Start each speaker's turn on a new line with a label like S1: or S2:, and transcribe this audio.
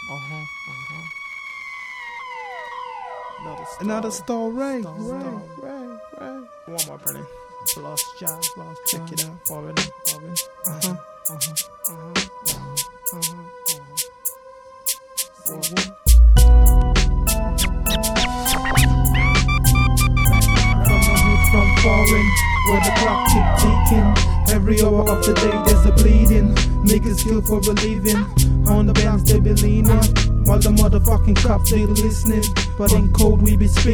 S1: Another story. Right.
S2: One more, Brennan. Lost job, check it out. Foreign.
S1: From foreign, where the clock keep ticking. Every hour of the day there's a bleeding. Niggas kill for a living. On the bands they be leaning, while the motherfucking cops they listening. But in code we be speaking.